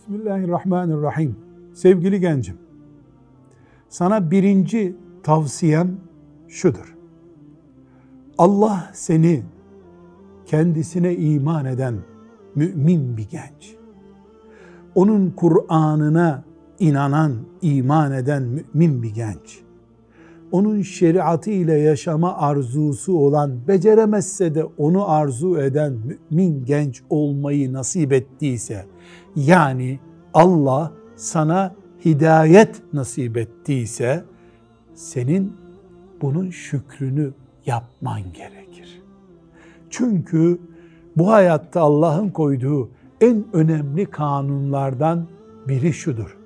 Bismillahirrahmanirrahim. Sevgili gencim, sana birinci tavsiyem şudur. Allah seni kendisine iman eden mümin bir genç, onun Kur'an'ına inanan, iman eden mümin bir genç, onun şeriatı ile yaşama arzusu olan, beceremezse de onu arzu eden mümin genç olmayı nasip ettiyse, yani Allah sana hidayet nasip ettiyse, senin bunun şükrünü yapman gerekir. Çünkü bu hayatta Allah'ın koyduğu en önemli kanunlardan biri şudur: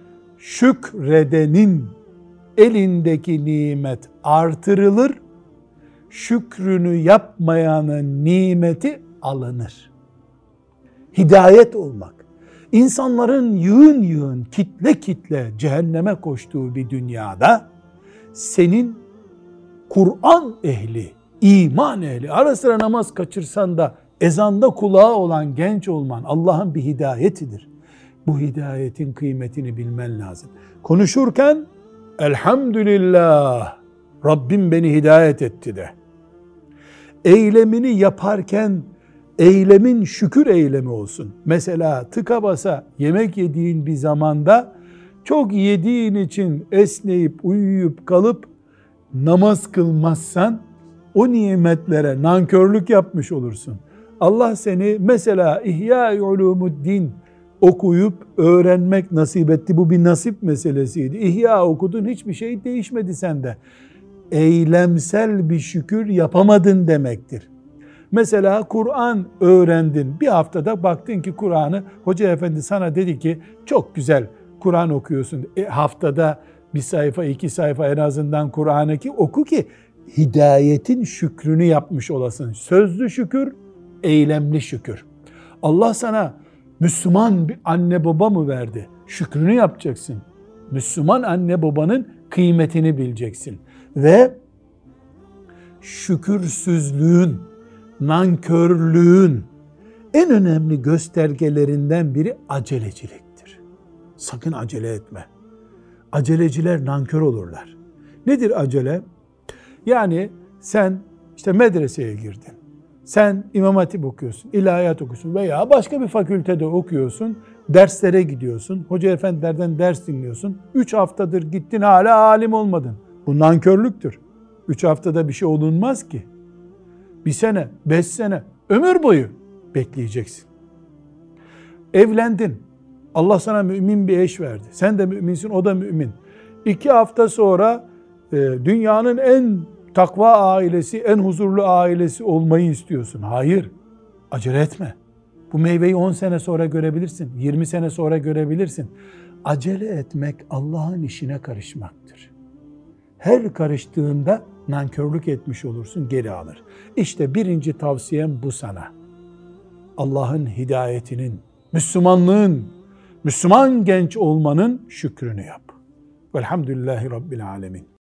şükredenin elindeki nimet artırılır, şükrünü yapmayanın nimeti alınır. Hidayet olmak, insanların yığın yığın, kitle kitle cehenneme koştuğu bir dünyada, senin Kur'an ehli, iman ehli, ara sıra namaz kaçırsan da ezanda kulağı olan genç olman Allah'ın bir hidayetidir. Bu hidayetin kıymetini bilmen lazım. Konuşurken elhamdülillah, Rabbim beni hidayet etti de. Eylemini yaparken eylemin şükür eylemi olsun. Mesela tıka basa yemek yediğin bir zamanda çok yediğin için esneyip uyuyup kalıp namaz kılmazsan o nimetlere nankörlük yapmış olursun. Allah seni mesela İhya-i Ulumuddin okuyup öğrenmek nasip etti. Bu bir nasip meselesiydi. İhya okudun, hiçbir şey değişmedi sende. Eylemsel bir şükür yapamadın demektir. Mesela Kur'an öğrendin. Bir haftada baktın ki Kur'an'ı, hoca efendi sana dedi ki çok güzel Kur'an okuyorsun. Haftada bir sayfa, 2 sayfa en azından Kur'an'ı oku ki hidayetin şükrünü yapmış olasın. Sözlü şükür, eylemli şükür. Allah sana Müslüman bir anne baba mı verdi? Şükrünü yapacaksın. Müslüman anne babanın kıymetini bileceksin. Ve şükürsüzlüğün, nankörlüğün en önemli göstergelerinden biri aceleciliktir. Sakın acele etme. Aceleciler nankör olurlar. Nedir acele? Yani sen işte medreseye girdin. Sen İmam Hatip okuyorsun, ilahiyat okuyorsun veya başka bir fakültede okuyorsun, derslere gidiyorsun, hoca efendilerden ders dinliyorsun. 3 haftadır gittin, hala alim olmadın. Bu nankörlüktür. 3 haftada bir şey olunmaz ki. 1 sene, 5 sene, ömür boyu bekleyeceksin. Evlendin. Allah sana mümin bir eş verdi. Sen de müminsin, o da mümin. 2 hafta sonra dünyanın en takva ailesi, en huzurlu ailesi olmayı istiyorsun. Hayır, acele etme. Bu meyveyi 10 sene sonra görebilirsin, 20 sene sonra görebilirsin. Acele etmek Allah'ın işine karışmaktır. Her karıştığında nankörlük etmiş olursun, geri alır. İşte birinci tavsiyem bu sana. Allah'ın hidayetinin, Müslümanlığın, Müslüman genç olmanın şükrünü yap. Velhamdülillahi Rabbil alemin.